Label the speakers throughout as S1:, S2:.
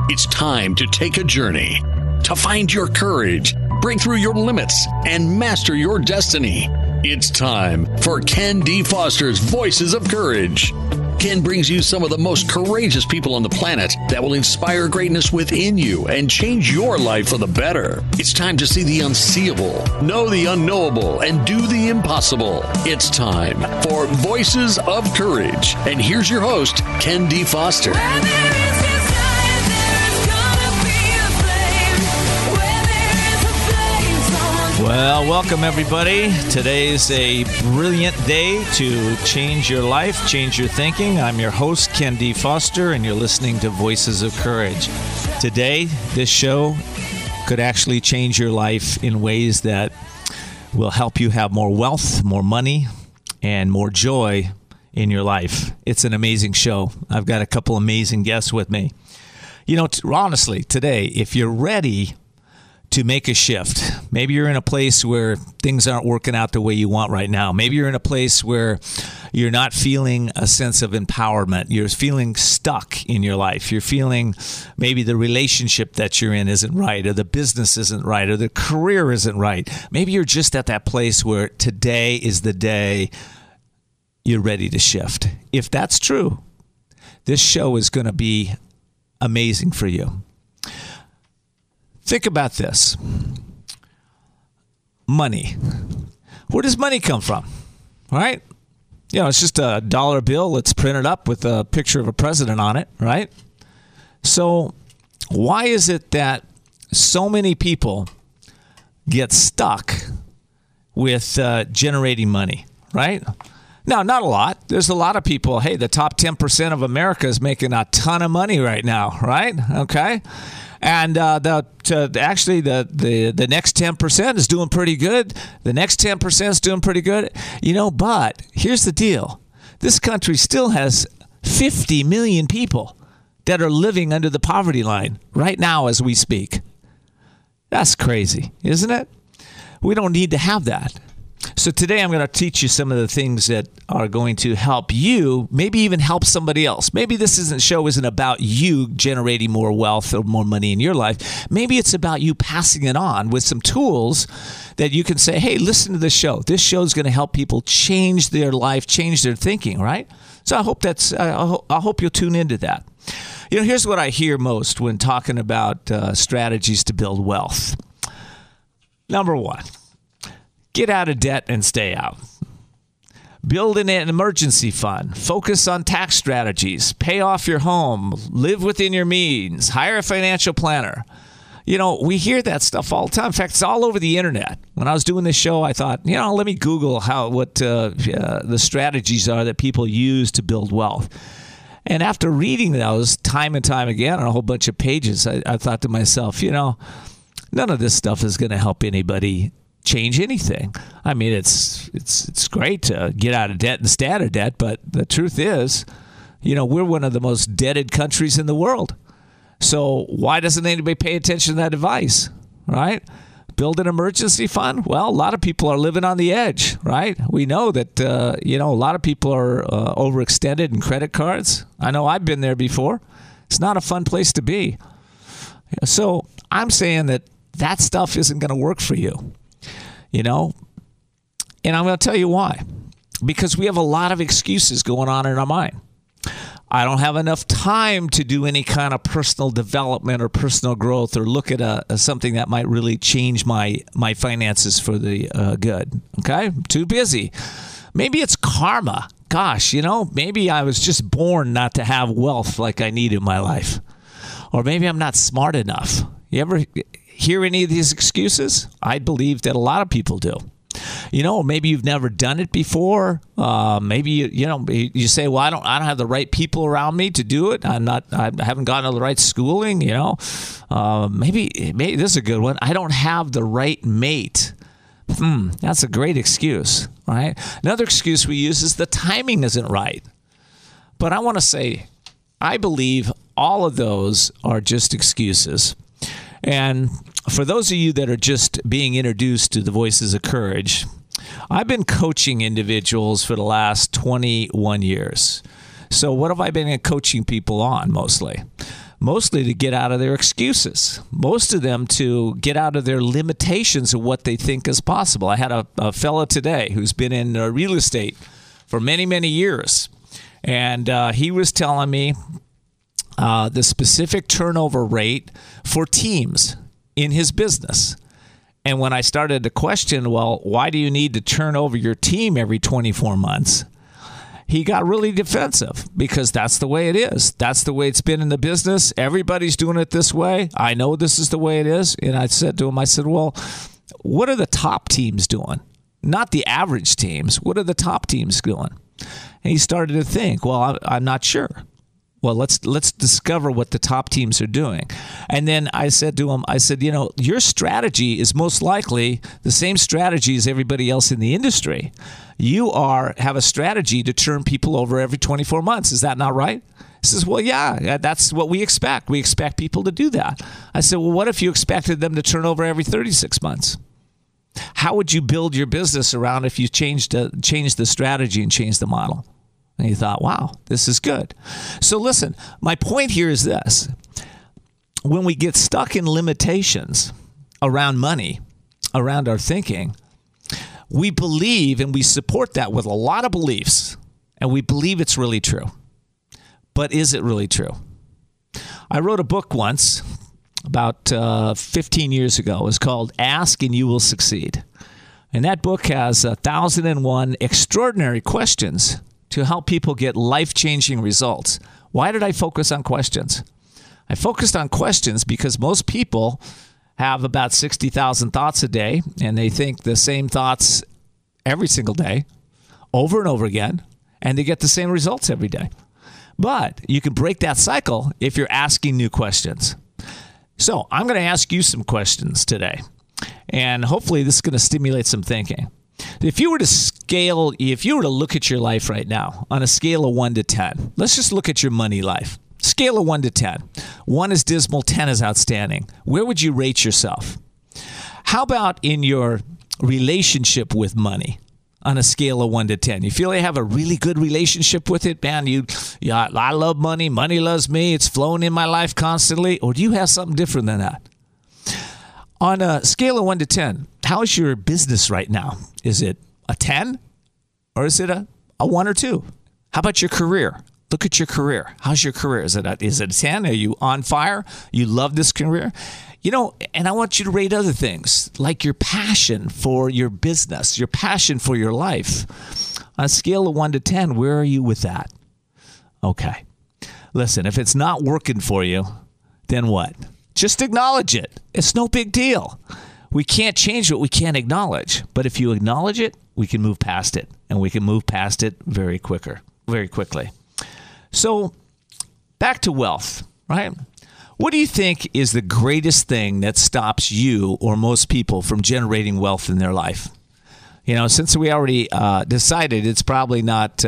S1: It's time to take a journey, to find your courage, break through your limits, and master your destiny. It's time for Ken D. Foster's Voices of Courage. Ken brings you some of the most courageous people on the planet that will inspire greatness within you and change your life for the better. It's time to see the unseeable, know the unknowable, and do the impossible. It's time for Voices of Courage. And here's your host, Ken D. Foster.
S2: Well, welcome everybody. Today's a brilliant day to change your life, change your thinking. I'm your host, Ken D. Foster, and you're listening to Voices of Courage. Today, this show could actually change your life in ways that will help you have more wealth, more money, and more joy in your life. It's an amazing show. I've got a couple amazing guests with me. You know, honestly, today, if you're ready to make a shift. Maybe you're in a place where things aren't working out the way you want right now. Maybe you're in a place where you're not feeling a sense of empowerment. You're feeling stuck in your life. You're feeling maybe the relationship that you're in isn't right, or the business isn't right, or the career isn't right. Maybe you're just at that place where today is the day you're ready to shift. If that's true, this show is going to be amazing for you. Think about this. Money. Where does money come from? Right? You know, it's just a dollar bill that's printed up with a picture of a president on it, right? So why is it that so many people get stuck with generating money, right? Now, not a lot. There's a lot of people, hey, the top 10% of America is making a ton of money right now, right? Okay. And the next 10% is doing pretty good. The next 10% is doing pretty good. You know, but here's the deal. This country still has 50 million people that are living under the poverty line right now as we speak. That's crazy, isn't it? We don't need to have that. So today I'm going to teach you some of the things that are going to help you, maybe even help somebody else. Maybe this show isn't about you generating more wealth or more money in your life. Maybe it's about you passing it on with some tools that you can say, hey, listen to this show. This show is going to help people change their life, change their thinking, right? So I hope you'll tune into that. You know, here's what I hear most when talking about strategies to build wealth. Number one. Get out of debt and stay out. Build an emergency fund. Focus on tax strategies. Pay off your home. Live within your means. Hire a financial planner. You know, we hear that stuff all the time. In fact, it's all over the internet. When I was doing this show, I thought, you know, let me Google what the strategies are that people use to build wealth. And after reading those time and time again on a whole bunch of pages, I thought to myself, you know, none of this stuff is going to help anybody change anything. I mean, it's great to get out of debt and stay out of debt, but the truth is, you know, we're one of the most debted countries in the world. So why doesn't anybody pay attention to that advice, right? Build an emergency fund? Well, a lot of people are living on the edge, right? We know that, you know, a lot of people are overextended in credit cards. I know I've been there before. It's not a fun place to be. So I'm saying that stuff isn't going to work for you. You know, and I'm going to tell you why. Because we have a lot of excuses going on in our mind. I don't have enough time to do any kind of personal development or personal growth or look at something that might really change my finances for the good. Okay? I'm too busy. Maybe it's karma. Gosh, you know, maybe I was just born not to have wealth like I need in my life. Or maybe I'm not smart enough. You ever hear any of these excuses? I believe that a lot of people do. You know, maybe you've never done it before. Maybe you say, well, I don't have the right people around me to do it. I haven't gotten to the right schooling. You know, maybe this is a good one. I don't have the right mate. That's a great excuse, right? Another excuse we use is the timing isn't right. But I want to say, I believe all of those are just excuses. And for those of you that are just being introduced to the Voices of Courage, I've been coaching individuals for the last 21 years. So what have I been coaching people on mostly? mostly to get out of their excuses, most of them to get out of their limitations of what they think is possible. I had a fellow today who's been in real estate for many, many years, and he was telling me the specific turnover rate for teams in his business. And when I started to question, well, why do you need to turn over your team every 24 months? He got really defensive because that's the way it is. That's the way it's been in the business. Everybody's doing it this way. I know this is the way it is. And I said to him, well, what are the top teams doing? Not the average teams. What are the top teams doing? And he started to think, well, I'm not sure. Well, let's discover what the top teams are doing. And then I said to him, your strategy is most likely the same strategy as everybody else in the industry. You have a strategy to turn people over every 24 months. Is that not right? He says, well, yeah, that's what we expect. We expect people to do that. I said, well, what if you expected them to turn over every 36 months? How would you build your business around if you changed the strategy and changed the model? And he thought, wow, this is good. So listen, my point here is this. When we get stuck in limitations around money, around our thinking, we believe and we support that with a lot of beliefs, and we believe it's really true. But is it really true? I wrote a book once about 15 years ago. It was called Ask and You Will Succeed. And that book has 1,001 extraordinary questions to help people get life-changing results. Why did I focus on questions? I focused on questions because most people have about 60,000 thoughts a day, and they think the same thoughts every single day, over and over again, and they get the same results every day. But you can break that cycle if you're asking new questions. So I'm going to ask you some questions today, and hopefully this is going to stimulate some thinking. If you were to look at your life right now on a scale of 1 to 10, let's just look at your money life. Scale of 1 to 10. 1 is dismal, 10 is outstanding. Where would you rate yourself? How about in your relationship with money on a scale of 1 to 10? You feel you have a really good relationship with it? Man, I love money. Money loves me. It's flowing in my life constantly. Or do you have something different than that? On a scale of 1 to 10, how's your business right now? Is it a 10 or is it a 1 or 2? How about your career? Look at your career. How's your career? Is it a 10? Are you on fire? You love this career? And I want you to rate other things like your passion for your business, your passion for your life. On a scale of 1 to 10, where are you with that? Okay. Listen, if it's not working for you, then what? Just acknowledge it. It's no big deal. We can't change what we can't acknowledge. But if you acknowledge it, we can move past it. And we can move past it very quickly. So back to wealth, right? What do you think is the greatest thing that stops you or most people from generating wealth in their life? Since we already decided it's probably not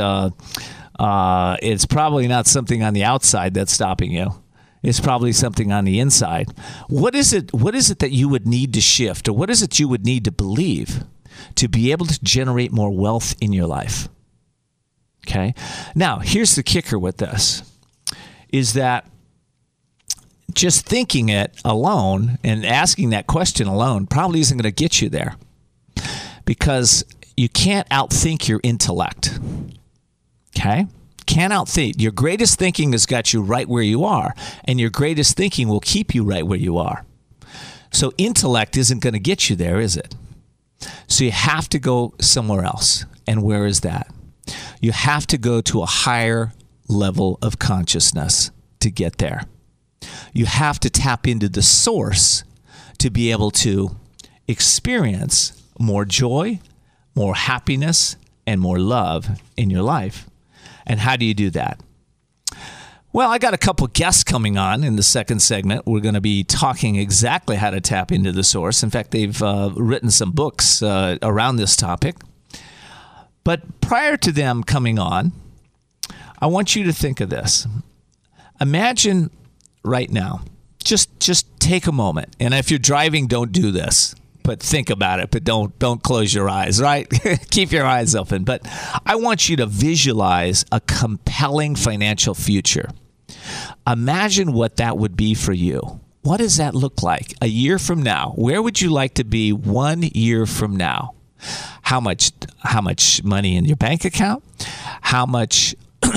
S2: something on the outside that's stopping you. It's probably something on the inside. What is it that you would need to shift, or what is it you would need to believe to be able to generate more wealth in your life? Okay. Now, here's the kicker with this, is that just thinking it alone and asking that question alone probably isn't going to get you there, because you can't outthink your intellect. Okay? Can't outthink. Your greatest thinking has got you right where you are, and your greatest thinking will keep you right where you are. So intellect isn't going to get you there, is it? So you have to go somewhere else. And where is that? You have to go to a higher level of consciousness to get there. You have to tap into the source to be able to experience more joy, more happiness, and more love in your life. And how do you do that? Well, I got a couple guests coming on in the second segment. We're going to be talking exactly how to tap into the source. In fact, they've written some books around this topic. But prior to them coming on, I want you to think of this. Imagine right now, just take a moment. And if you're driving, don't do this. But think about it, but don't close your eyes, right? Keep your eyes open. But I want you to visualize a compelling financial future. Imagine what that would be for you. What does that look like a year from now? Where would you like to be 1 year from now? How much money in your bank account? How much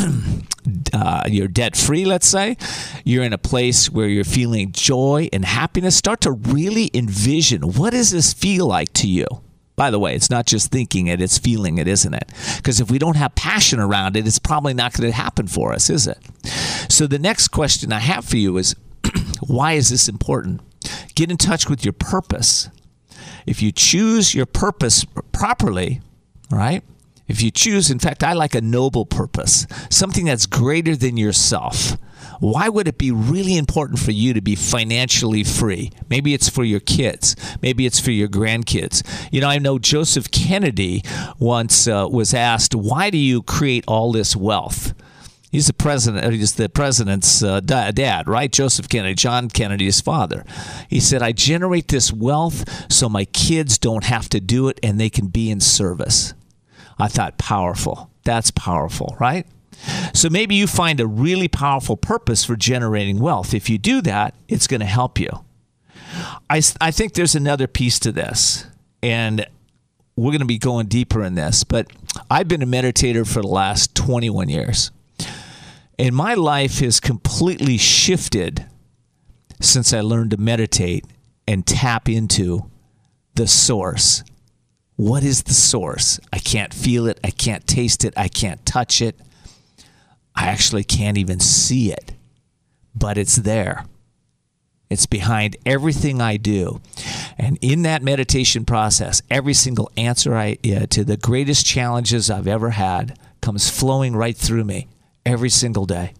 S2: you're debt free, let's say. You're in a place where you're feeling joy and happiness. Start to really envision, what does this feel like to you? By the way, it's not just thinking it, it's feeling it, isn't it? Because if we don't have passion around it, it's probably not going to happen for us, is it? So the next question I have for you is, why is this important? Get in touch with your purpose. If you choose your purpose properly, right? If you choose, in fact, I like a noble purpose, something that's greater than yourself. Why would it be really important for you to be financially free? Maybe it's for your kids. Maybe it's for your grandkids. You know, I know Joseph Kennedy once was asked, why do you create all this wealth? He's the president. He's the president's dad, right? Joseph Kennedy, John Kennedy's father. He said, I generate this wealth so my kids don't have to do it and they can be in service. I thought, powerful. That's powerful, right? So maybe you find a really powerful purpose for generating wealth. If you do that, it's going to help you. I think there's another piece to this, and we're going to be going deeper in this, but I've been a meditator for the last 21 years. And my life has completely shifted since I learned to meditate and tap into the source. What is the source? I can't feel it. I can't taste it. I can't touch it. I actually can't even see it, but it's there. It's behind everything I do. And in that meditation process, every single answer to the greatest challenges I've ever had comes flowing right through me. Every single day.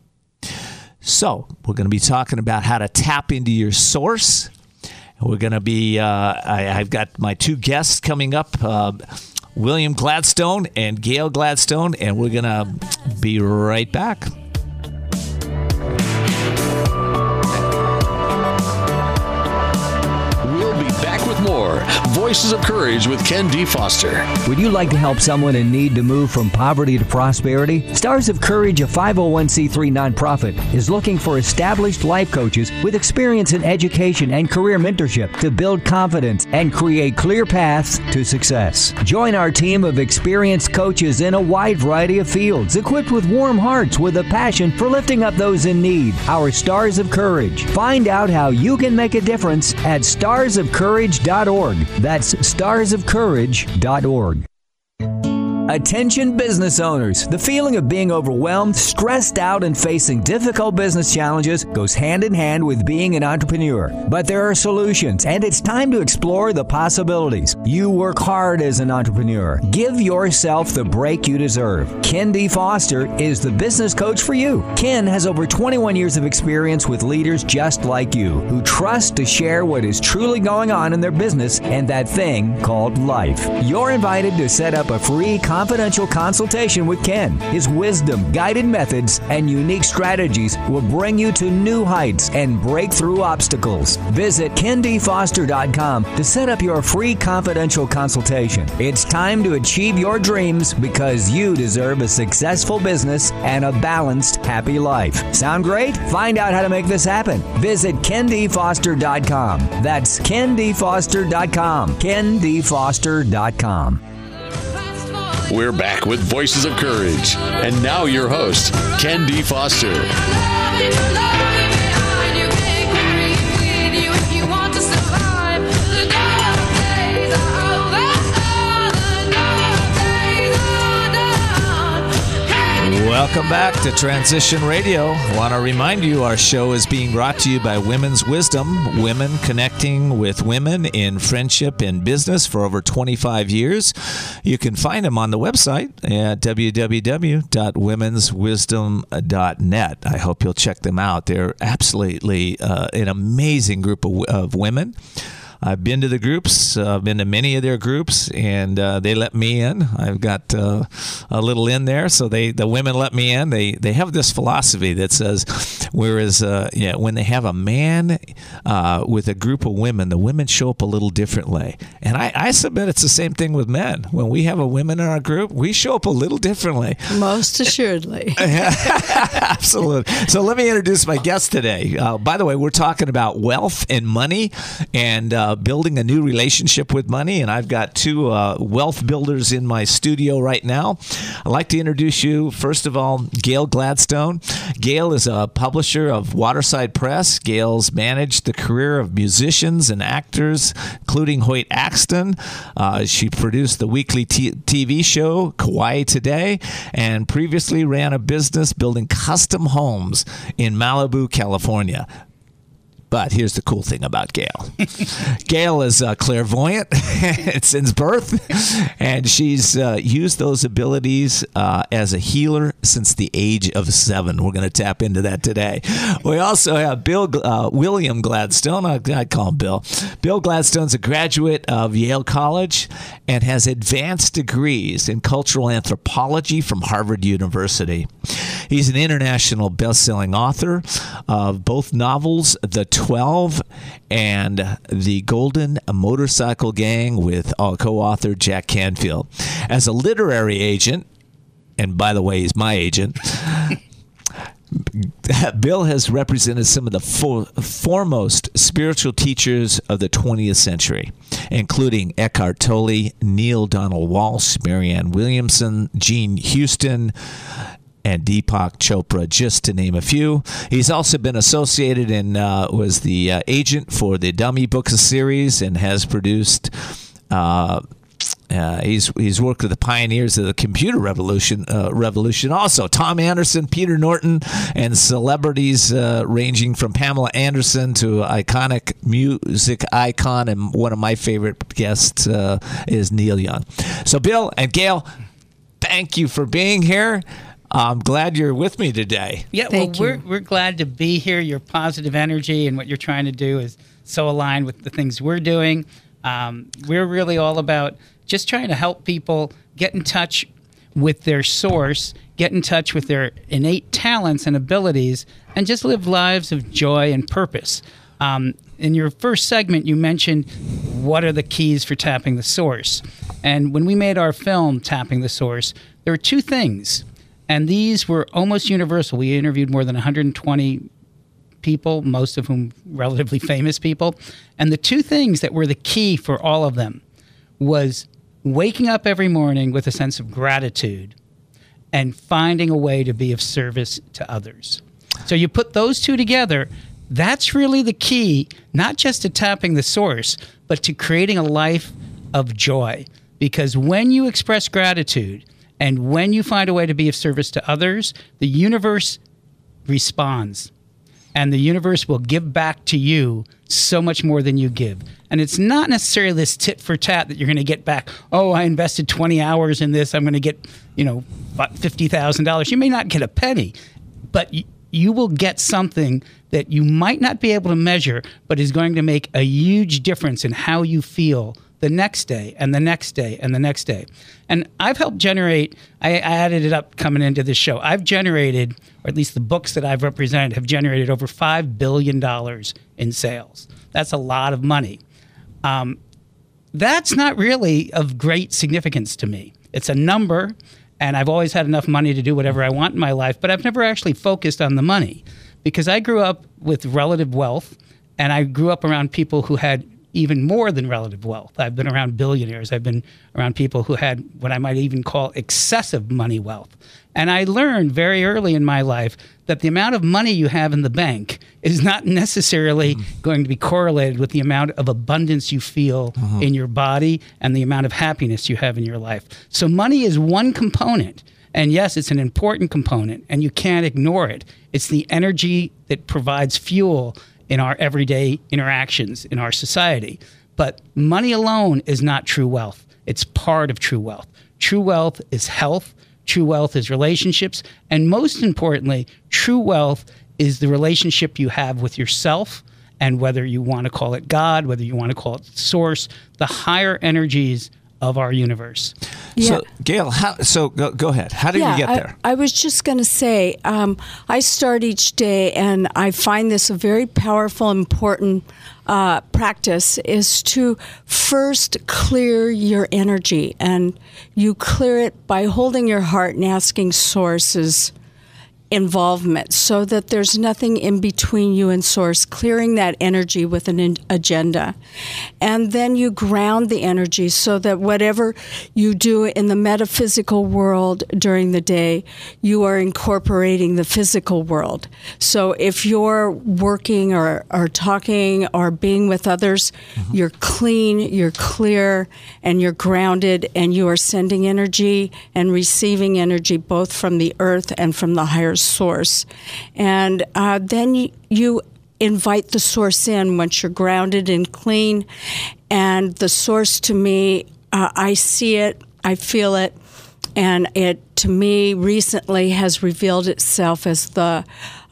S2: So we're going to be talking about how to tap into your source. We're going to be, I've got my two guests coming up, William Gladstone and Gail Gladstone, and we're going to be right back.
S1: More Voices of Courage with Ken D. Foster.
S3: Would you like to help someone in need to move from poverty to prosperity? Stars of Courage, a 501c3 nonprofit, is looking for established life coaches with experience in education and career mentorship to build confidence and create clear paths to success. Join our team of experienced coaches in a wide variety of fields, equipped with warm hearts with a passion for lifting up those in need. Our Stars of Courage. Find out how you can make a difference at starsofcourage.org. That's starsofcourage.org. Attention business owners. The feeling of being overwhelmed, stressed out, and facing difficult business challenges goes hand in hand with being an entrepreneur. But there are solutions, and it's time to explore the possibilities. You work hard as an entrepreneur. Give yourself the break you deserve. Ken D. Foster is the business coach for you. Ken has over 21 years of experience with leaders just like you, who trust to share what is truly going on in their business and that thing called life. You're invited to set up a free confidential consultation with Ken. His wisdom, guided methods, and unique strategies will bring you to new heights and break through obstacles. Visit KenDFoster.com to set up your free confidential consultation. It's time to achieve your dreams because you deserve a successful business and a balanced, happy life. Sound great? Find out how to make this happen. Visit KenDFoster.com. That's KenDFoster.com. KenDFoster.com.
S1: We're back with Voices of Courage. And now your host, Ken D. Foster.
S2: Welcome back to Transition Radio. I want to remind you our show is being brought to you by Women's Wisdom, women connecting with women in friendship and business for over 25 years. You can find them on the website at www.womenswisdom.net. I hope you'll check them out. They're absolutely an amazing group of women. I've been to the groups, been to many of their groups, and they let me in. I've got a little in there, so the women let me in. They have this philosophy that says, whereas when they have a man with a group of women, the women show up a little differently. And I submit it's the same thing with men. When we have a women in our group, we show up a little differently.
S4: Most assuredly.
S2: Absolutely. So let me introduce my guest today. By the way, we're talking about wealth and money and building a new relationship with money. And I've got two wealth builders in my studio right now. I'd like to introduce you, first of all, Gail Gladstone. Gail is a publisher of Waterside Press. Gail's managed the career of musicians and actors, including Hoyt Axton. She produced the weekly TV show Kauai Today, and previously ran a business building custom homes in Malibu, California. But here's the cool thing about Gail. Gail is clairvoyant since birth, and she's used those abilities as a healer since the age of 7. We're going to tap into that today. We also have William Gladstone. I'd call him Bill. Bill Gladstone's a graduate of Yale College and has advanced degrees in cultural anthropology from Harvard University. He's an international best-selling author of both novels, The 12 and The Golden Motorcycle Gang, with co-author Jack Canfield. As a literary agent, and by the way, he's my agent, Bill has represented some of the foremost spiritual teachers of the 20th century, including Eckhart Tolle, Neil Donald Walsh, Marianne Williamson, Jean Houston, and Deepak Chopra, just to name a few. He's also been associated and was the agent for the Dummy Books series and has produced. He's worked with the pioneers of the computer revolution. Also, Tom Anderson, Peter Norton, and celebrities ranging from Pamela Anderson to iconic music icon, and one of my favorite guests is Neil Young. So, Bill and Gail, thank you for being here. I'm glad you're with me today.
S5: Yeah, we're glad to be here. Your positive energy and what you're trying to do is so aligned with the things we're doing. We're really all about just trying to help people get in touch with their source, get in touch with their innate talents and abilities, and just live lives of joy and purpose. In your first segment, you mentioned what are the keys for tapping the source. And when we made our film, Tapping the Source, there were two things. And these were almost universal. We interviewed more than 120 people, most of whom relatively famous people. And the two things that were the key for all of them was waking up every morning with a sense of gratitude and finding a way to be of service to others. So you put those two together, that's really the key, not just to tapping the source, but to creating a life of joy. Because when you express gratitude, and when you find a way to be of service to others, the universe responds. And the universe will give back to you so much more than you give. And it's not necessarily this tit for tat that you're going to get back. Oh, I invested 20 hours in this. I'm going to get, $50,000. You may not get a penny, but you will get something that you might not be able to measure, but is going to make a huge difference in how you feel the next day and the next day and the next day. And I've helped generate, I added it up coming into this show, I've generated, or at least the books that I've represented have generated over $5 billion in sales. That's a lot of money. That's not really of great significance to me. It's a number, and I've always had enough money to do whatever I want in my life, but I've never actually focused on the money because I grew up with relative wealth, and I grew up around people who had even more than relative wealth. I've been around billionaires. I've been around people who had what I might even call excessive money wealth. And I learned very early in my life that the amount of money you have in the bank is not necessarily going to be correlated with the amount of abundance you feel in your body and the amount of happiness you have in your life. So money is one component. And yes, it's an important component, and you can't ignore it. It's the energy that provides fuel in our everyday interactions in our society. But money alone is not true wealth. It's part of true wealth. True wealth is health. True wealth is relationships. And most importantly, true wealth is the relationship you have with yourself And whether you want to call it God, whether you want to call it source, the higher energies of our universe.
S2: Yeah. So, Gail, go ahead. How did you get there?
S4: I was just going to say, I start each day, and I find this a very powerful, important practice, is to first clear your energy. And you clear it by holding your heart and asking Source's involvement so that there's nothing in between you and Source, clearing that energy with an agenda. And then you ground the energy so that whatever you do in the metaphysical world during the day, you are incorporating the physical world. So if you're working or talking or being with others, you're clean, you're clear, and you're grounded, and you are sending energy and receiving energy both from the earth and from the higher source. And then you invite the source in once you're grounded and clean. And the source, to me, I see it, I feel it, and it, to me, recently has revealed itself as the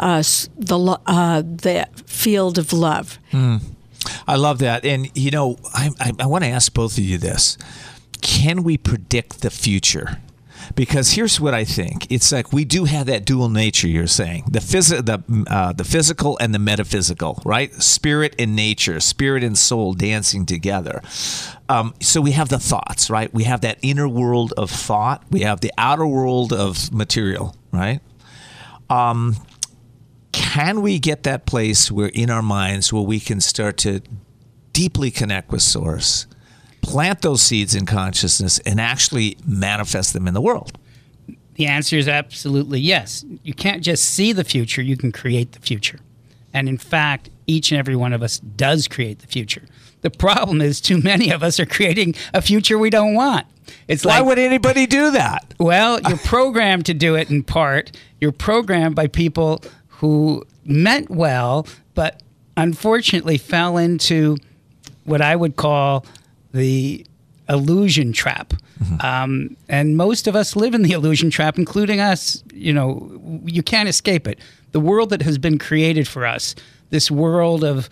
S4: field of love.
S2: I love that. And, I want to ask both of you this. Can we predict the future? Because here's what I think. It's like we do have that dual nature you're saying, the physical and the metaphysical, right? Spirit and nature, spirit and soul dancing together. So we have the thoughts, right? We have that inner world of thought. We have the outer world of material, right? Can we get that place where in our minds where we can start to deeply connect with Source, plant those seeds in consciousness, and actually manifest them in the world?
S5: The answer is absolutely yes. You can't just see the future, you can create the future. And in fact, each and every one of us does create the future. The problem is too many of us are creating a future we don't want.
S2: Why would anybody do that?
S5: Well, you're programmed to do it in part. You're programmed by people who meant well, but unfortunately fell into what I would call the illusion trap. And most of us live in the illusion trap, including us. You can't escape it. The world that has been created for us, this world of,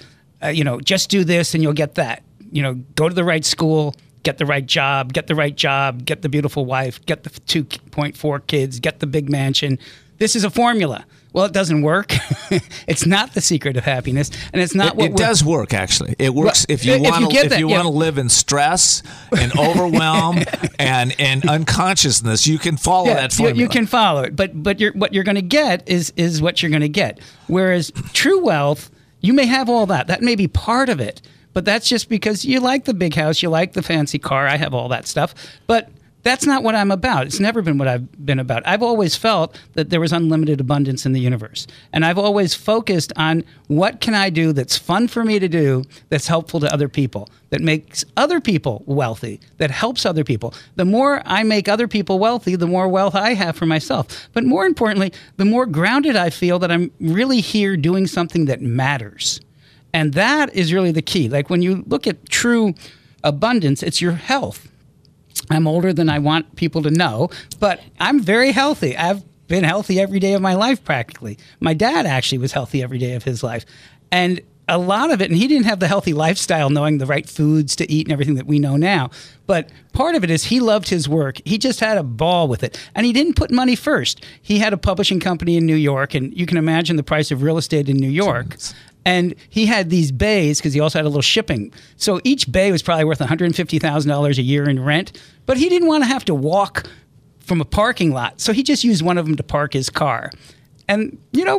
S5: just do this and you'll get that. Go to the right school, get the right job, get the beautiful wife, get the 2.4 kids, get the big mansion. This is a formula. Well, it doesn't work. It's not the secret of happiness, and it's not
S2: It does work, actually. It works if you want to live in stress and overwhelm and unconsciousness. You can follow that formula.
S5: You can follow it, but what you're going to get is what you're going to get. Whereas true wealth, you may have all that. That may be part of it, but that's just because you like the big house, you like the fancy car. I have all that stuff, but that's not what I'm about. It's never been what I've been about. I've always felt that there was unlimited abundance in the universe. And I've always focused on what can I do that's fun for me to do, that's helpful to other people, that makes other people wealthy, that helps other people. The more I make other people wealthy, the more wealth I have for myself. But more importantly, the more grounded I feel that I'm really here doing something that matters. And that is really the key. Like when you look at true abundance, it's your health. I'm older than I want people to know, but I'm very healthy. I've been healthy every day of my life practically. My dad actually was healthy every day of his life. And a lot of it, and he didn't have the healthy lifestyle, knowing the right foods to eat and everything that we know now. But part of it is he loved his work. He just had a ball with it. And he didn't put money first. He had a publishing company in New York, and you can imagine the price of real estate in New York. And he had these bays because he also had a little shipping. So each bay was probably worth $150,000 a year in rent. But he didn't want to have to walk from a parking lot. So he just used one of them to park his car. And,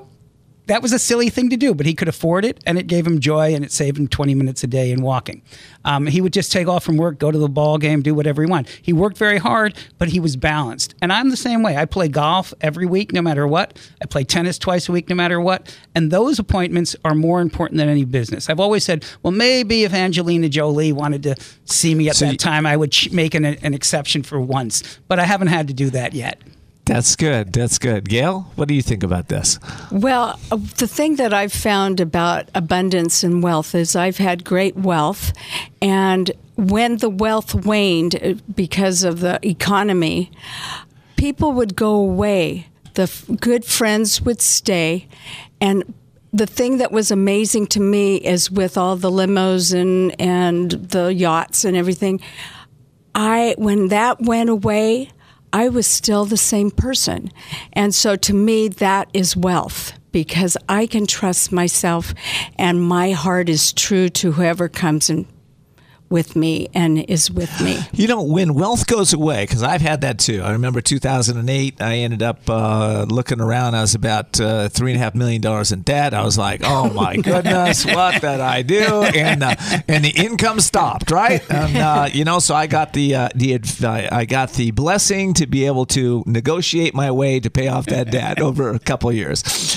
S5: that was a silly thing to do, but he could afford it, and it gave him joy, and it saved him 20 minutes a day in walking. He would just take off from work, go to the ball game, do whatever he wanted. He worked very hard, but he was balanced. And I'm the same way. I play golf every week, no matter what. I play tennis twice a week, no matter what. And those appointments are more important than any business. I've always said, well, maybe if Angelina Jolie wanted to see me at that time, I would make an exception for once. But I haven't had to do that yet.
S2: That's good. That's good. Gail, what do you think about this?
S4: Well, the thing that I've found about abundance and wealth is I've had great wealth, and when the wealth waned because of the economy, people would go away. The good friends would stay, and the thing that was amazing to me is with all the limos and the yachts and everything, when that went away, I was still the same person. And so to me, that is wealth, because I can trust myself and my heart is true to whoever comes in with me and is with me.
S2: You know, when wealth goes away, because I've had that too. I remember 2008, I ended up looking around. I was about $3.5 million in debt. I was like, oh my goodness, what did I do? And the income stopped, right? And so I got I got the blessing to be able to negotiate my way to pay off that debt over a couple of years.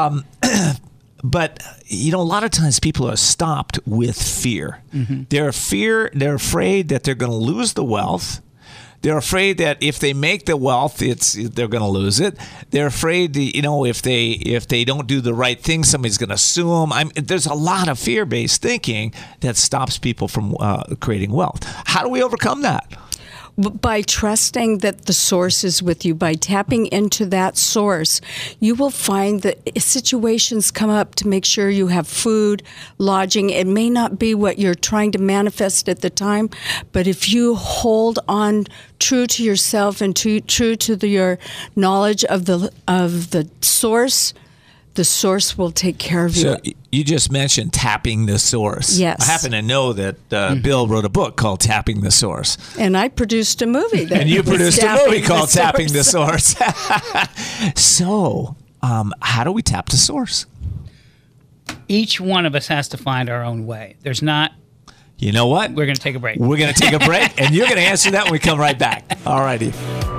S2: But, a lot of times people are stopped with fear. Mm-hmm. They're afraid that they're going to lose the wealth. They're afraid that if they make the wealth, they're going to lose it. They're afraid, if they don't do the right thing, somebody's going to sue them. There's a lot of fear-based thinking that stops people from creating wealth. How do we overcome that?
S4: By trusting that the source is with you, by tapping into that source, you will find that situations come up to make sure you have food, lodging. It may not be what you're trying to manifest at the time, but if you hold on true to yourself and true to your knowledge of the source, the source will take care of you.
S2: So you just mentioned tapping the source.
S4: Yes.
S2: I happen to know that Bill wrote a book called Tapping the Source.
S4: And I produced a movie.
S2: And you produced a movie called Tapping the Source. So, how do we tap the source?
S5: Each one of us has to find our own way. There's not...
S2: You know what?
S5: We're going to take a break.
S2: We're going to take a break, and you're going to answer that when we come right back. All righty.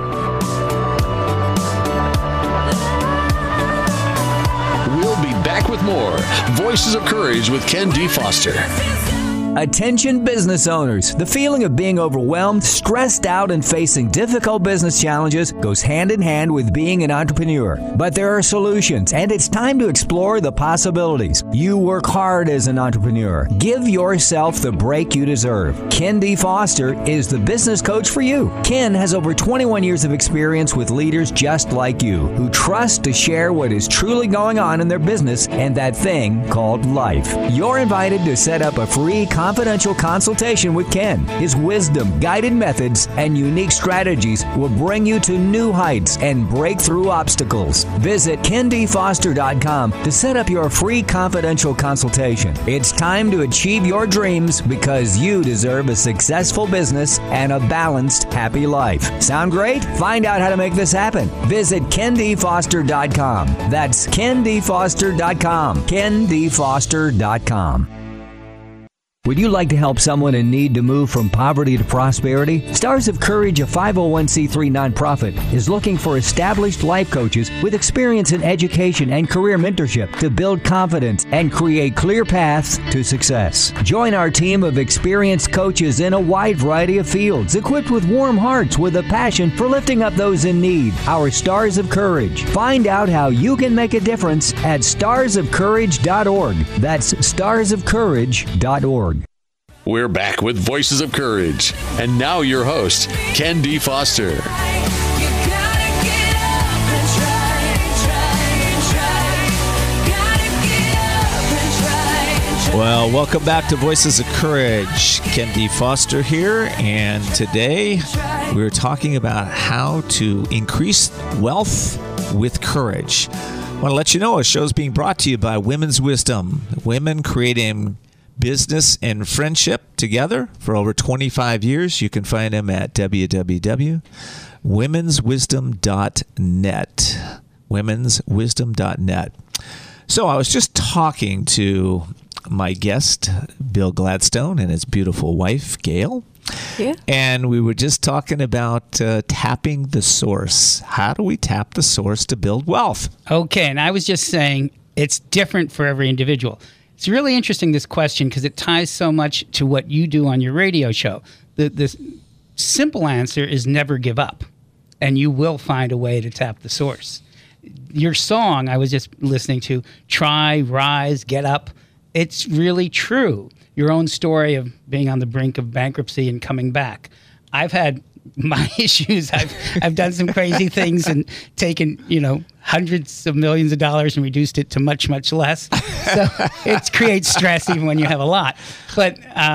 S1: Back with more Voices of Courage with Ken D. Foster.
S3: Attention business owners. The feeling of being overwhelmed, stressed out, and facing difficult business challenges goes hand in hand with being an entrepreneur. But there are solutions, and it's time to explore the possibilities. You work hard as an entrepreneur. Give yourself the break you deserve. Ken D. Foster is the business coach for you. Ken has over 21 years of experience with leaders just like you, who trust to share what is truly going on in their business and that thing called life. You're invited to set up a free confidential consultation with Ken. His wisdom, guided methods, and unique strategies will bring you to new heights and break through obstacles. Visit KenDFoster.com to set up your free confidential consultation. It's time to achieve your dreams because you deserve a successful business and a balanced, happy life. Sound great? Find out how to make this happen. Visit KenDFoster.com. That's KenDFoster.com. KenDFoster.com. Would you like to help someone in need to move from poverty to prosperity? Stars of Courage, a 501c3 nonprofit, is looking for established life coaches with experience in education and career mentorship to build confidence and create clear paths to success. Join our team of experienced coaches in a wide variety of fields, equipped with warm hearts with a passion for lifting up those in need. Our Stars of Courage. Find out how you can make a difference at starsofcourage.org. That's starsofcourage.org.
S1: We're back with Voices of Courage. And now your host, Ken D. Foster.
S2: Well, welcome back to Voices of Courage. Ken D. Foster here, and today we're talking about how to increase wealth with courage. I want to let you know our show's being brought to you by Women's Wisdom. Women creating business and friendship together for over 25 years. You can find them at www.womenswisdom.net. Womenswisdom.net. So I was just talking to my guest, Bill Gladstone, and his beautiful wife, Gail. Yeah. And we were just talking about tapping the source. How do we tap the source to build wealth?
S5: Okay, and I was just saying it's different for every individual. It's really interesting, this question, because it ties so much to what you do on your radio show. The simple answer is never give up, and you will find a way to tap the source. Your song I was just listening to, Try, Rise, Get Up, it's really true. Your own story of being on the brink of bankruptcy and coming back. I've had my issues. I've done some crazy things and taken, hundreds of millions of dollars and reduced it to much, much less. So it creates stress even when you have a lot. But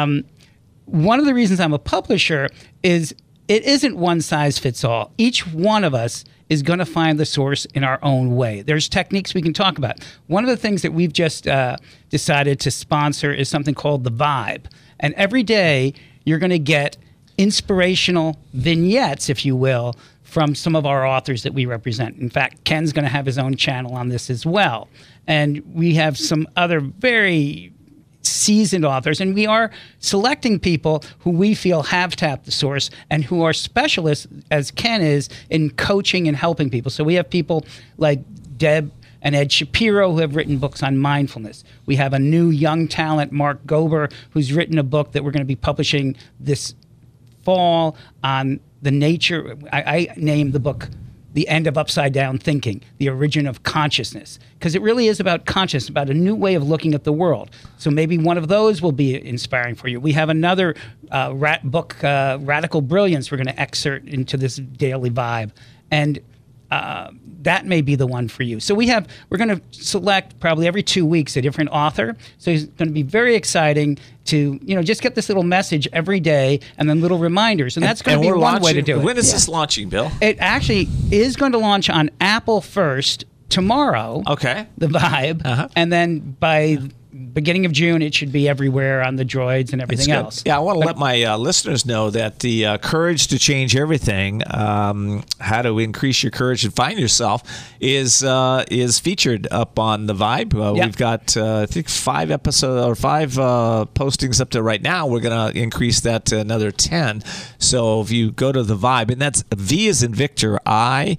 S5: one of the reasons I'm a publisher is it isn't one size fits all. Each one of us is going to find the source in our own way. There's techniques we can talk about. One of the things that we've just decided to sponsor is something called The Vibe. And every day you're going to get inspirational vignettes, if you will, from some of our authors that we represent. In fact, Ken's going to have his own channel on this as well. And we have some other very seasoned authors, and we are selecting people who we feel have tapped the source and who are specialists, as Ken is, in coaching and helping people. So we have people like Deb and Ed Shapiro who have written books on mindfulness. We have a new young talent, Mark Gober, who's written a book that we're going to be publishing this fall on the nature. I named the book The End of Upside Down Thinking, The Origin of Consciousness, because it really is about consciousness, about a new way of looking at the world. So maybe one of those will be inspiring for you. We have another book, Radical Brilliance, we're going to excerpt into this daily vibe. And that may be the one for you. So we're going to select probably every 2 weeks a different author. So it's going to be very exciting to, just get this little message every day and then little reminders. And that's going to be one way to do it.
S2: When is this launching, Bill?
S5: It actually is going to launch on Apple first tomorrow.
S2: Okay.
S5: The Vibe.
S2: Uh-huh.
S5: And then by beginning of June, it should be everywhere on the droids and everything else.
S2: Yeah, I want to let my listeners know that the Courage to Change Everything, how to increase your courage and find yourself, is featured up on the Vibe. We've got, I think, 5 postings up to right now. We're going to increase that to another 10. So if you go to the Vibe, and that's V as in Victor, I,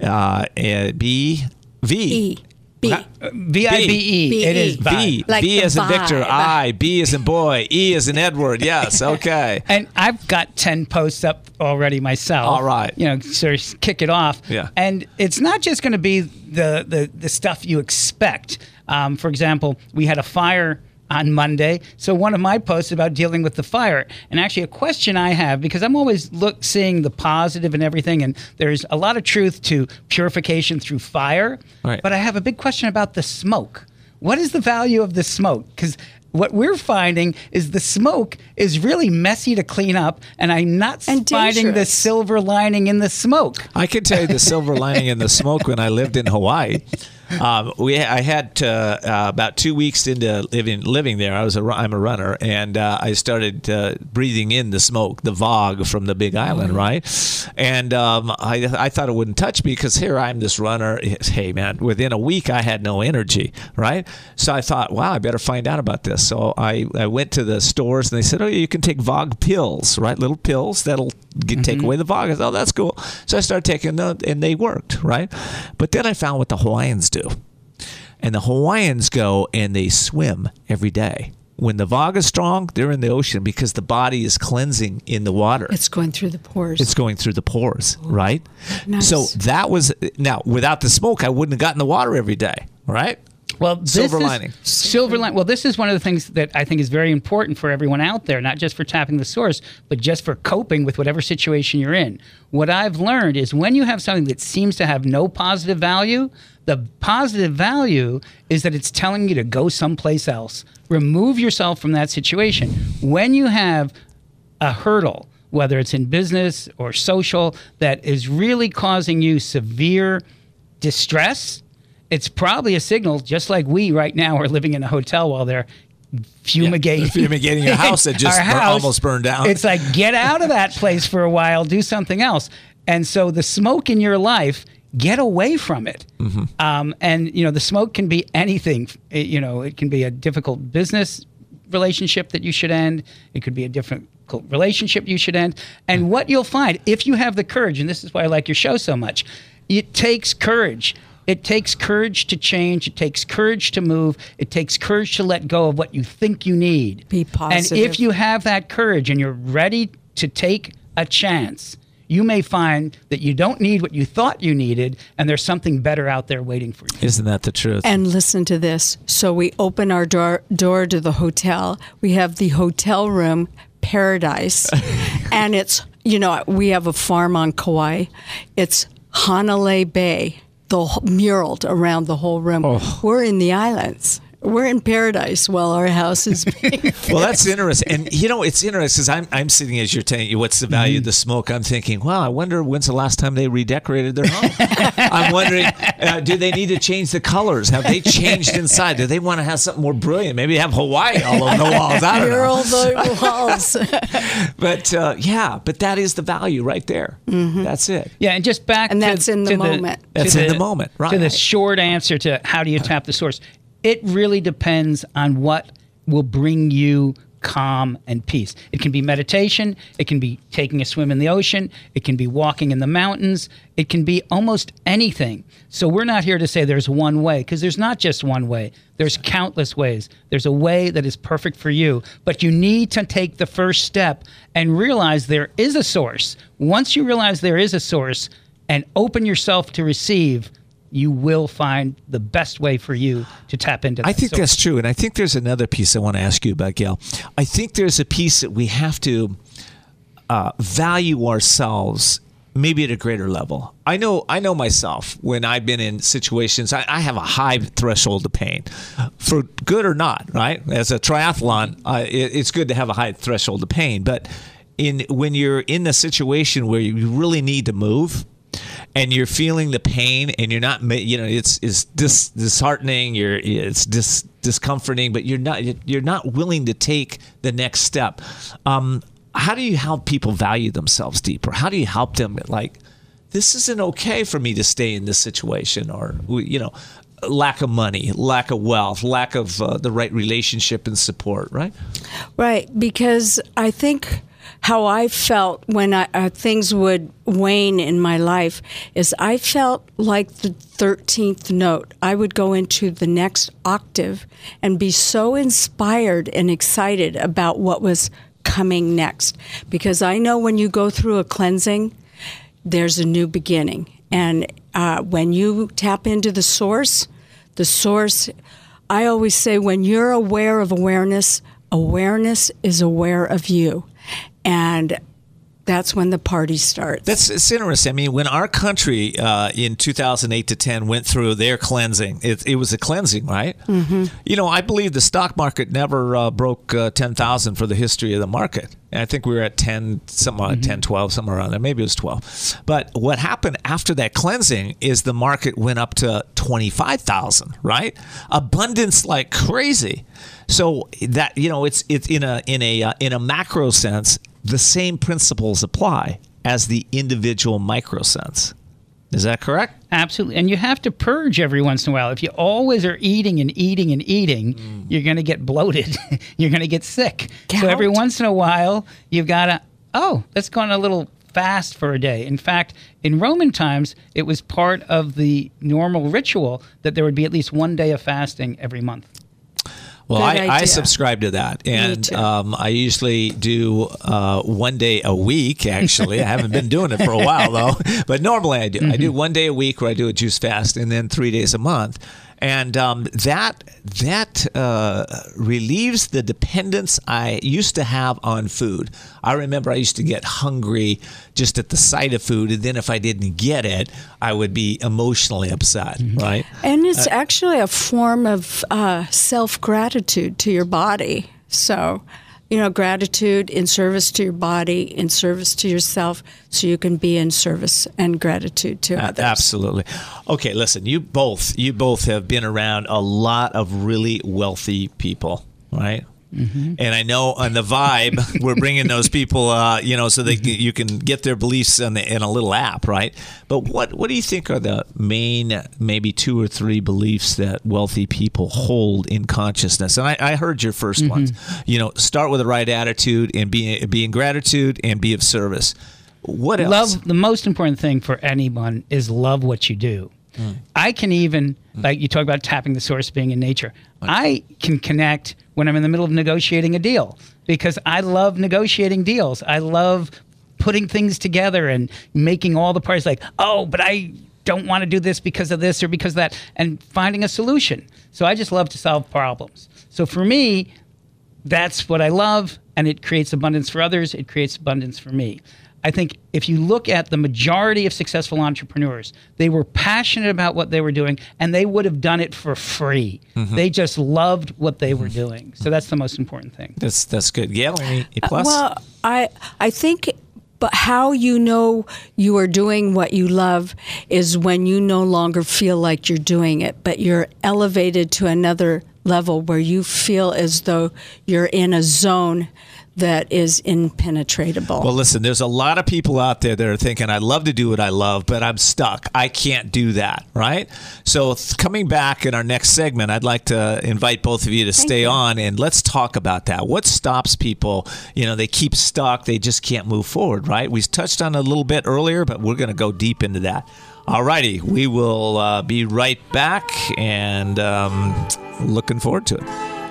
S2: B, V.
S5: V-I-B-E. It is
S2: V.
S4: Like
S2: V as in
S4: vibe.
S2: Victor, I, B as in boy, E as in Edward. Yes, okay.
S5: And I've got 10 posts up already myself.
S2: All right.
S5: So kick it off.
S2: Yeah.
S5: And it's not just going to be the stuff you expect. For example, we had a fire on Monday. So one of my posts about dealing with the fire. And actually a question I have, because I'm always seeing the positive and everything, and there's a lot of truth to purification through fire.
S2: Right.
S5: But I have a big question about the smoke. What is the value of the smoke? Because what we're finding is the smoke is really messy to clean up, and I'm not
S4: And
S5: finding the
S4: dangerous.
S5: silver lining in the smoke.
S2: I can tell you the silver lining in the smoke when I lived in Hawaii. I had about 2 weeks into living there. I'm a runner, and I started breathing in the smoke, the fog from the Big Island, right? And I thought it wouldn't touch me because here I'm this runner. Hey, man, within a week I had no energy, right? So I thought, wow, I better find out about this. So I went to the stores, and they said, oh, you can take fog pills, right? Little pills that'll take away the fog. I thought, oh, that's cool. So I started taking them, and they worked, right? But then I found what the Hawaiians do. And the Hawaiians go and they swim every day. When the fog is strong, they're in the ocean because the body is cleansing in the water.
S4: It's going through the pores.
S2: It's going through the pores, right?
S4: Nice.
S2: So that was, now, without the smoke, I wouldn't have gotten the water every day, right?
S5: Well,
S2: Silver lining.
S5: Silver lining. Well, this is one of the things that I think is very important for everyone out there, not just for tapping the source, but just for coping with whatever situation you're in. What I've learned is when you have something that seems to have no positive value, the positive value is that it's telling you to go someplace else. Remove yourself from that situation. When you have a hurdle, whether it's in business or social, that is really causing you severe distress, it's probably a signal, just like we right now are living in a hotel while they're fumigating
S2: your house that just almost burned down.
S5: It's like, get out of that place for a while, do something else. And so the smoke in your life, get away from it. Mm-hmm. And, the smoke can be anything. It can be a difficult business relationship that you should end. It could be a difficult relationship you should end. And what you'll find, if you have the courage, and this is why I like your show so much, it takes courage. It takes courage to change. It takes courage to move. It takes courage to let go of what you think you need.
S4: Be positive.
S5: And if you have that courage and you're ready to take a chance, you may find that you don't need what you thought you needed, and there's something better out there waiting for you.
S2: Isn't that the truth?
S4: And listen to this. So we open our door to the hotel. We have the hotel room paradise, and it's we have a farm on Kauai. It's Hanalei Bay, muraled around the whole room. Oh. We're in the islands. We're in paradise while our house is being
S2: Well, that's interesting. And, it's interesting because I'm sitting as you're telling you what's the value of the smoke. I'm thinking, well, I wonder when's the last time they redecorated their home. I'm wondering, do they need to change the colors? Have they changed inside? Do they want to have something more brilliant? Maybe have Hawaii all over the walls. I don't know.
S4: Mural the walls.
S2: But that is the value right there. Mm-hmm. That's it.
S5: Yeah, and just back
S4: and that's in the moment.
S2: That's in the moment, right.
S5: To the short answer to how do you tap the source. It really depends on what will bring you calm and peace. It can be meditation. It can be taking a swim in the ocean. It can be walking in the mountains. It can be almost anything. So we're not here to say there's one way, because there's not just one way. There's countless ways. There's a way that is perfect for you. But you need to take the first step and realize there is a source. Once you realize there is a source and open yourself to receive, you will find the best way for you to tap into that.
S2: I think that's true. And I think there's another piece I want to ask you about, Gail. I think there's a piece that we have to value ourselves maybe at a greater level. I know myself when I've been in situations, I have a high threshold of pain, for good or not, right? As a triathlon, it's good to have a high threshold of pain. But when you're in a situation where you really need to move, and you're feeling the pain, and you're not, it's disheartening. It's discomforting, but you're not willing to take the next step. How do you help people value themselves deeper? How do you help them this isn't okay for me to stay in this situation, or lack of money, lack of wealth, lack of the right relationship and support, right?
S4: Right, because I think how I felt when things would wane in my life is I felt like the 13th note. I would go into the next octave and be so inspired and excited about what was coming next. Because I know when you go through a cleansing, there's a new beginning. And when you tap into the source, I always say when you're aware of awareness, awareness is aware of you. And that's when the party starts.
S2: It's interesting. I mean, when our country in 2008 to 10 went through their cleansing, it was a cleansing, right? Mm-hmm. I believe the stock market never broke 10,000 for the history of the market. And I think we were at 10, somewhere mm-hmm. 10, 12, somewhere around there. Maybe it was 12. But what happened after that cleansing is the market went up to 25,000, right? Abundance like crazy. So that, it's in a macro sense, the same principles apply as the individual micro sense. Is that correct?
S5: Absolutely. And you have to purge every once in a while. If you always are eating and eating and eating, you're going to get bloated. You're going to get sick. So every once in a while, you've got to, let's go on a little fast for a day. In fact, in Roman times, it was part of the normal ritual that there would be at least one day of fasting every month.
S2: Well, I subscribe to that, and I usually do 1 day a week, actually. I haven't been doing it for a while, though, but normally I do. Mm-hmm. I do 1 day a week where I do a juice fast, and then 3 days a month. And that relieves the dependence I used to have on food. I remember I used to get hungry just at the sight of food, and then if I didn't get it, I would be emotionally upset, mm-hmm. right?
S4: And it's actually a form of self-gratitude to your body. So, gratitude in service to your body, in service to yourself, so you can be in service and gratitude to others.
S2: Absolutely. Okay, listen, you both have been around a lot of really wealthy people, right? Mm-hmm. And I know on the vibe, we're bringing those people, so they you can get their beliefs in a little app, right? But what do you think are the main, maybe 2 or 3 beliefs that wealthy people hold in consciousness? And I heard your first ones. Start with the right attitude and be in gratitude and be of service. What else?
S5: The most important thing for anyone is love what you do. I can even, like you talk about tapping the source, being in nature. I can connect when I'm in the middle of negotiating a deal because I love negotiating deals. I love putting things together and making all the parties like, but I don't want to do this because of this or because of that, and finding a solution. So I just love to solve problems. So for me, that's what I love, and it creates abundance for others. It creates abundance for me. I think if you look at the majority of successful entrepreneurs, they were passionate about what they were doing, and they would have done it for free. They just loved what they were doing. So that's the most important thing.
S2: That's good. Gail, any plus?
S4: Well, I think, but how you know you are doing what you love is when you no longer feel like you're doing it, but you're elevated to another level where you feel as though you're in a zone that is impenetrable.
S2: Well, listen, there's a lot of people out there that are thinking, I'd love to do what I love, but I'm stuck. I can't do that, right? So coming back in our next segment, I'd like to invite both of you to stay on, and let's talk about that. What stops people? They keep stuck. They just can't move forward, right? We touched on it a little bit earlier, but we're going to go deep into that. All righty. We will be right back, and looking forward to it.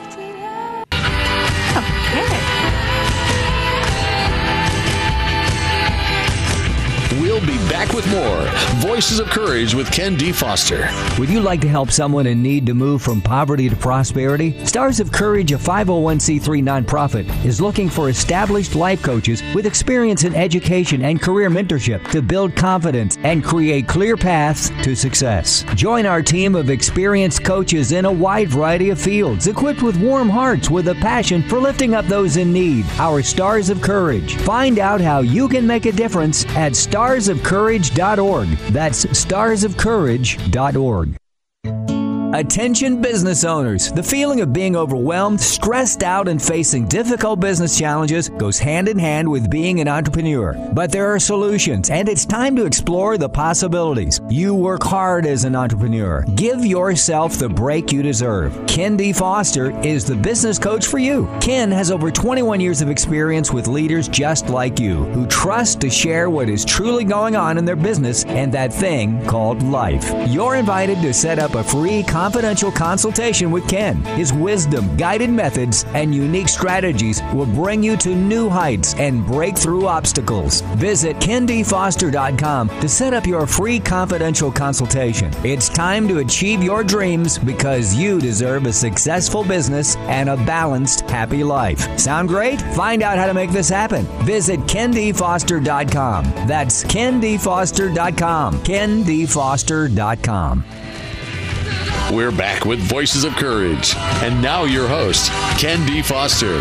S1: We'll be back with more Voices of Courage with Ken D. Foster.
S3: Would you like to help someone in need to move from poverty to prosperity? Stars of Courage, a 501c3 nonprofit, is looking for established life coaches with experience in education and career mentorship to build confidence and create clear paths to success. Join our team of experienced coaches in a wide variety of fields, equipped with warm hearts with a passion for lifting up those in need. Our Stars of Courage. Find out how you can make a difference at starsofcourage.org. That's starsofcourage.org. Attention business owners. The feeling of being overwhelmed, stressed out, and facing difficult business challenges goes hand in hand with being an entrepreneur. But there are solutions, and it's time to explore the possibilities. You work hard as an entrepreneur. Give yourself the break you deserve. Ken D. Foster is the business coach for you. Ken has over 21 years of experience with leaders just like you, who trust to share what is truly going on in their business and that thing called life. You're invited to set up a free confidential consultation with Ken. His wisdom, guided methods, and unique strategies will bring you to new heights and break through obstacles. Visit KenDFoster.com to set up your free confidential consultation. It's time to achieve your dreams because you deserve a successful business and a balanced, happy life. Sound great? Find out how to make this happen. Visit KenDFoster.com. That's KenDFoster.com. KenDFoster.com.
S1: We're back with Voices of Courage. And now your host, Ken D. Foster.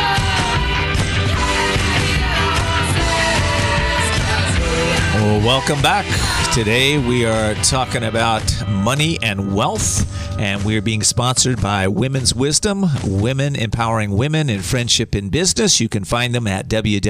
S2: Well, welcome back. Today we are talking about money and wealth, and we are being sponsored by Women's Wisdom, women empowering women in friendship and business. You can find them at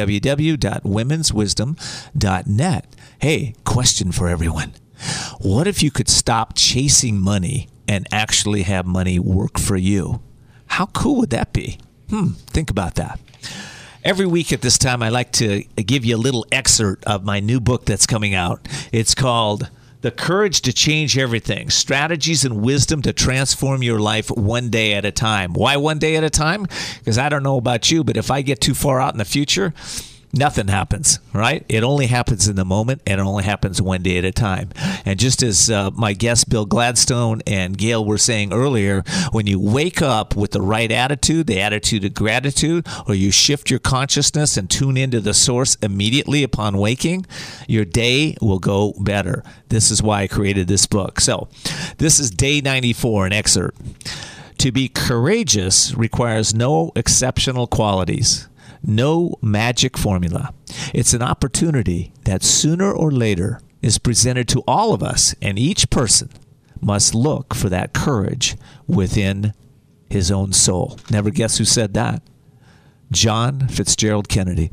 S2: www.womenswisdom.net. Hey, question for everyone. What if you could stop chasing money and actually have money work for you? How cool would that be? Think about that. Every week at this time, I like to give you a little excerpt of my new book that's coming out. It's called The Courage to Change Everything, Strategies and Wisdom to Transform Your Life One Day at a Time. Why one day at a time? Because I don't know about you, but if I get too far out in the future, nothing happens, right? It only happens in the moment, and it only happens one day at a time. And just as my guest Bill Gladstone and Gail were saying earlier, when you wake up with the right attitude, the attitude of gratitude, or you shift your consciousness and tune into the source immediately upon waking, your day will go better. This is why I created this book. So this is day 94, an excerpt. To be courageous requires no exceptional qualities. No magic formula. It's an opportunity that sooner or later is presented to all of us, and each person must look for that courage within his own soul. Never guess who said that? John Fitzgerald Kennedy.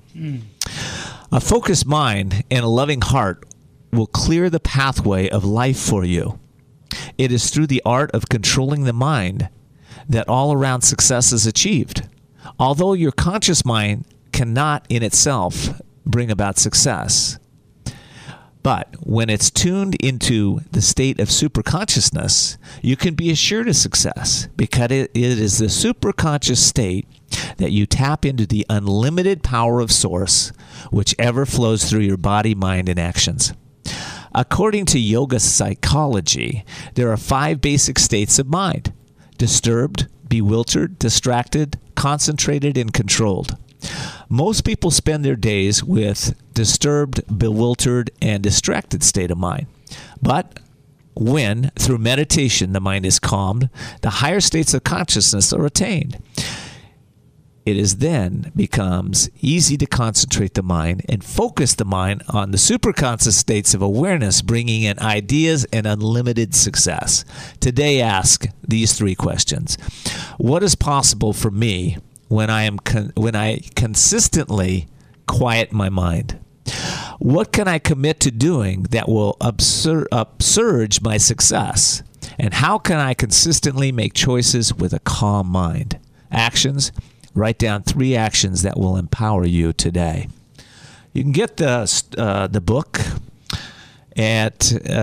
S2: A focused mind and a loving heart will clear the pathway of life for you. It is through the art of controlling the mind that all-around success is achieved. Although your conscious mind cannot in itself bring about success, but when it's tuned into the state of superconsciousness, you can be assured of success because it is the superconscious state that you tap into the unlimited power of Source, whichever flows through your body, mind, and actions. According to yoga psychology, there are 5 basic states of mind: disturbed, bewildered, distracted, concentrated, and controlled. Most people spend their days with disturbed, bewildered, and distracted state of mind. But when, through meditation, the mind is calmed, the higher states of consciousness are attained. It is then becomes easy to concentrate the mind and focus the mind on the superconscious states of awareness, bringing in ideas and unlimited success. Today, ask these 3 questions. What is possible for me when I consistently quiet my mind? What can I commit to doing that will upsurge my success? And how can I consistently make choices with a calm mind? Actions. Write down 3 actions that will empower you today. You can get the book at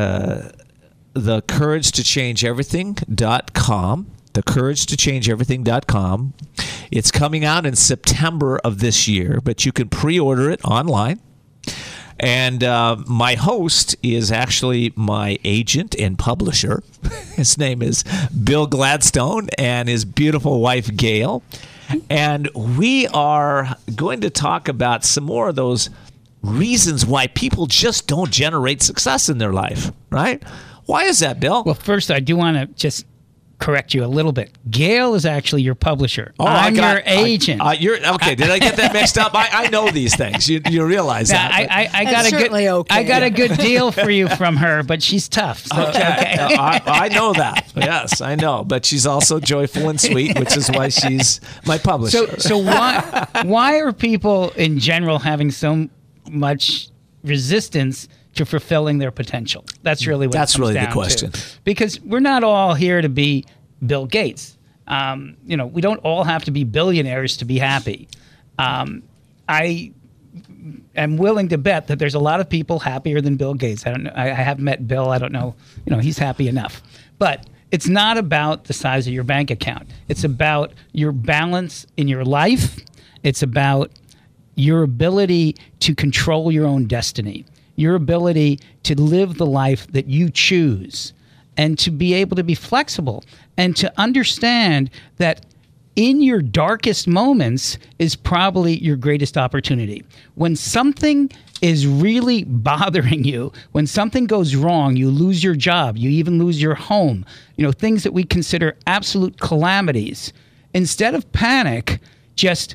S2: thecouragetochangeeverything.com. thecouragetochangeeverything.com. It's coming out in September of this year, but you can pre-order it online. And my host is actually my agent and publisher. His name is Bill Gladstone and his beautiful wife, Gail. And we are going to talk about some more of those reasons why people just don't generate success in their life, right? Why is that, Bill?
S5: Well, first, I do want to just correct you a little bit. Gail is actually your publisher. I'm your agent.
S2: Okay. Did I get that mixed up? I know these things. You realize that.
S5: I got a good deal for you from her, but she's tough. So
S2: okay. I know that. Yes, I know. But she's also joyful and sweet, which is why she's my publisher.
S5: So why are people in general having so much resistance to fulfilling their potential? That's really what
S2: that's
S5: it comes
S2: really
S5: down
S2: the question.
S5: to. Because we're not all here to be Bill Gates. We don't all have to be billionaires to be happy. I am willing to bet that there's a lot of people happier than Bill Gates. I don't know. I haven't met Bill. I don't know. He's happy enough. But it's not about the size of your bank account. It's about your balance in your life. It's about your ability to control your own destiny, your ability to live the life that you choose, and to be able to be flexible and to understand that in your darkest moments is probably your greatest opportunity. When something is really bothering you, when something goes wrong, you lose your job, you even lose your home, things that we consider absolute calamities, instead of panic, just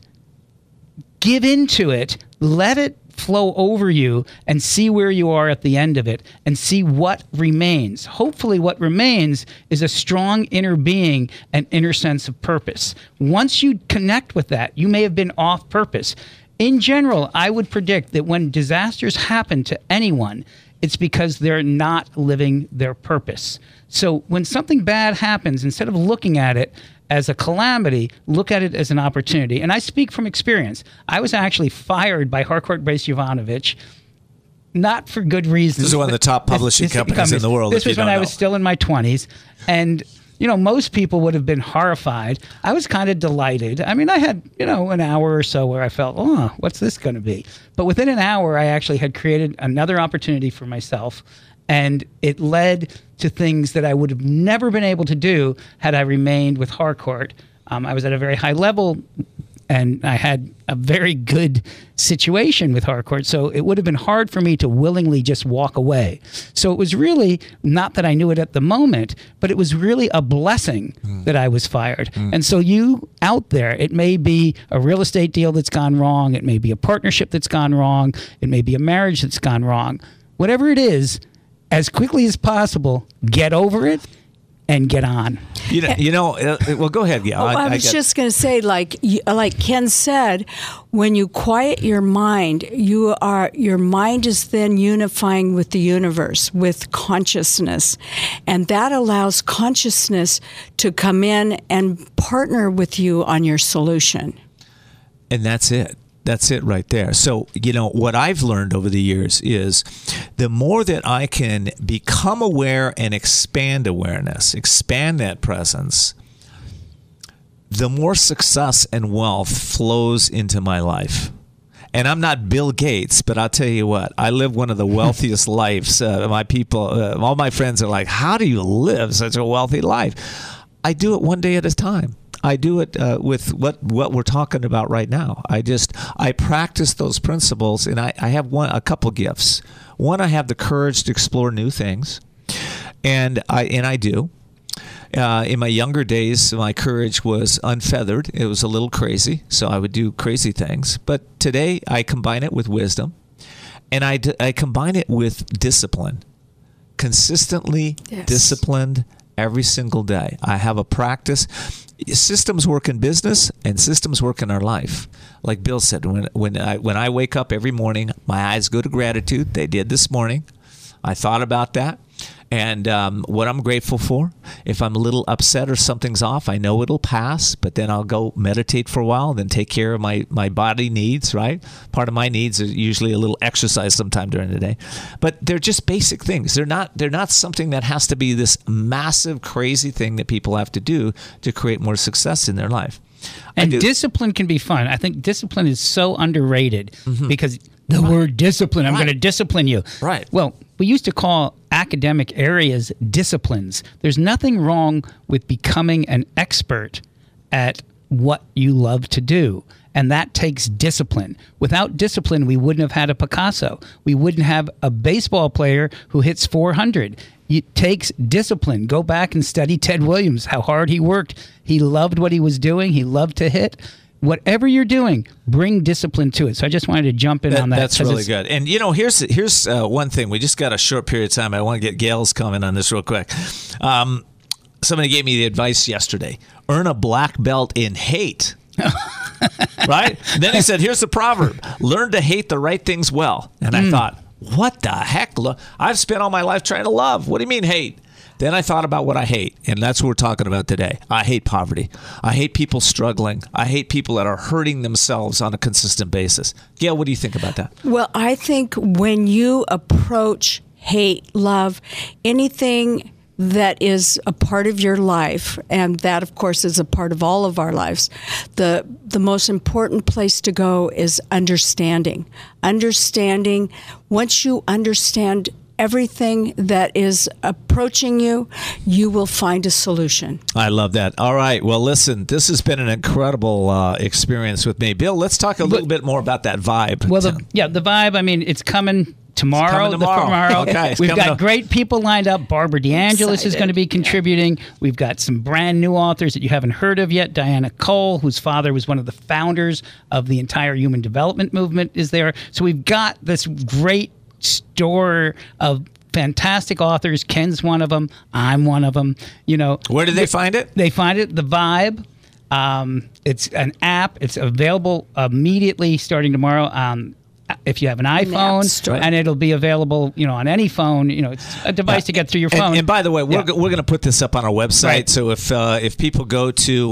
S5: give into it, let it flow over you, and see where you are at the end of it and see what remains. Hopefully what remains is a strong inner being and inner sense of purpose. Once you connect with that, you may have been off purpose. In general, I would predict that when disasters happen to anyone, it's because they're not living their purpose. So when something bad happens, instead of looking at it as a calamity, look at it as an opportunity. And I speak from experience. I was actually fired by Harcourt Brace Jovanovic, not for good reasons.
S2: This is one of the top publishing companies in the world.
S5: This was when I was still in my 20s. And, most people would have been horrified. I was kind of delighted. I mean, I had, an hour or so where I felt, what's this going to be? But within an hour, I actually had created another opportunity for myself. And it led to things that I would have never been able to do had I remained with Harcourt. I was at a very high level, and I had a very good situation with Harcourt, so it would have been hard for me to willingly just walk away. So it was really, not that I knew it at the moment, but it was really a blessing that I was fired. And so you out there, it may be a real estate deal that's gone wrong, it may be a partnership that's gone wrong, it may be a marriage that's gone wrong. Whatever it is, as quickly as possible, get over it and get on.
S2: Well, go ahead. Yeah,
S4: I was just going to say, like Ken said, when you quiet your mind, your mind is then unifying with the universe, with consciousness, and that allows consciousness to come in and partner with you on your solution.
S2: And that's it. That's it right there. So, what I've learned over the years is the more that I can become aware and expand awareness, expand that presence, the more success and wealth flows into my life. And I'm not Bill Gates, but I'll tell you what, I live one of the wealthiest lives. My people, all my friends are like, how do you live such a wealthy life? I do it one day at a time. I do it with what we're talking about right now. I practice those principles, and I have a couple gifts. One, I have the courage to explore new things, and I do. In my younger days, my courage was unfeathered. It was a little crazy, so I would do crazy things. But today, I combine it with wisdom, and I combine it with discipline. Consistently disciplined every single day. I have a practice. Systems work in business, and systems work in our life. Like Bill said, when I wake up every morning, my eyes go to gratitude. They did this morning. I thought about that. And what I'm grateful for. If I'm a little upset or something's off, I know it'll pass, but then I'll go meditate for a while, then take care of my body needs, right? Part of my needs is usually a little exercise sometime during the day. But they're just basic things. They're not something that has to be this massive, crazy thing that people have to do to create more success in their life.
S5: And discipline can be fun. I think discipline is so underrated because the word discipline, I'm going to discipline you.
S2: Right.
S5: Well, we used to call academic areas disciplines. There's nothing wrong with becoming an expert at what you love to do. And that takes discipline. Without discipline, we wouldn't have had a Picasso. We wouldn't have a baseball player who hits 400. It takes discipline. Go back and study Ted Williams, how hard he worked. He loved what he was doing. He loved to hit. Whatever you're doing, bring discipline to it. So I just wanted to jump in on that.
S2: That's really good. And, here's one thing. We just got a short period of time. I want to get Gail's comment on this real quick. Somebody gave me the advice yesterday. Earn a black belt in hate. Right? And then he said, here's the proverb. Learn to hate the right things well. And I thought, what the heck? I've spent all my life trying to love. What do you mean hate? Then I thought about what I hate, and that's what we're talking about today. I hate poverty. I hate people struggling. I hate people that are hurting themselves on a consistent basis. Gail, what do you think about that?
S4: Well, I think when you approach hate, love, anything that is a part of your life, and that, of course, is a part of all of our lives, the most important place to go is understanding. Understanding, once you understand everything that is approaching you, you will find a solution.
S2: I love that. All right. Well, listen, this has been an incredible experience with me. Bill, let's talk a little bit more about that vibe.
S5: Well, the vibe, I mean, it's coming tomorrow.
S2: Okay.
S5: We've got great people lined up. Barbara DeAngelis is going to be contributing. We've got some brand new authors that you haven't heard of yet. Diana Cole, whose father was one of the founders of the entire human development movement, is there. So we've got this great store of fantastic authors. Ken's one of them. I'm one of them.
S2: Where do they find it?
S5: They find it, The Vibe. It's an app. It's available immediately starting tomorrow. If you have an iPhone, and it'll be available, on any phone. It's a device to get through your phone.
S2: And by the way, we're going to put this up on our website. Right. So if people go to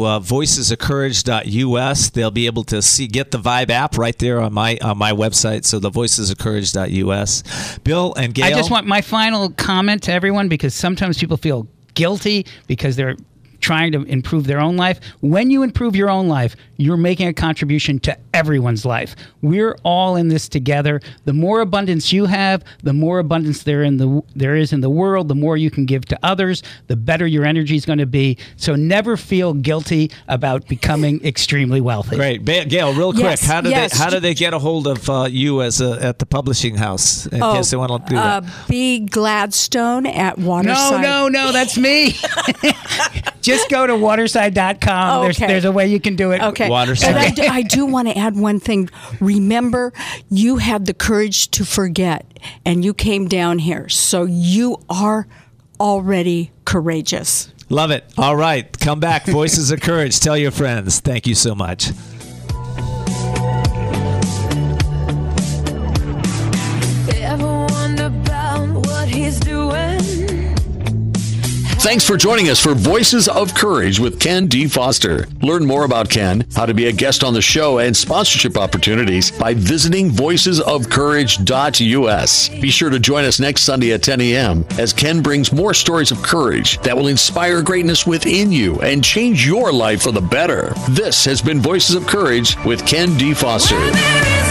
S2: voicesofcourage.us, they'll be able to get the Vibe app right there on my website. So the voicesofcourage.us. Bill and Gail,
S5: I just want my final comment to everyone, because sometimes people feel guilty because they're trying to improve their own life. When you improve your own life, you're making a contribution to everyone's life. We're all in this together. The more abundance you have, the more abundance there is in the world, the more you can give to others, the better your energy is going to be. So never feel guilty about becoming extremely wealthy.
S2: Great. Gail, real quick, how do they get a hold of you at the publishing house in case they want to do that?
S4: B. Gladstone at Waterside.
S5: No, that's me. Just go to waterside.com.
S4: Okay.
S5: There's a way you can do it.
S4: Okay.
S2: Waterside.
S4: But I do want to add one thing. Remember, you had the courage to forget, and you came down here. So you are already courageous.
S2: Love it. All right. Come back. Voices of Courage. Tell your friends. Thank you so much.
S6: Ever wonder about what he's doing?
S1: Thanks for joining us for Voices of Courage with Ken D. Foster. Learn more about Ken, how to be a guest on the show, and sponsorship opportunities by visiting voicesofcourage.us. Be sure to join us next Sunday at 10 a.m. as Ken brings more stories of courage that will inspire greatness within you and change your life for the better. This has been Voices of Courage with Ken D. Foster.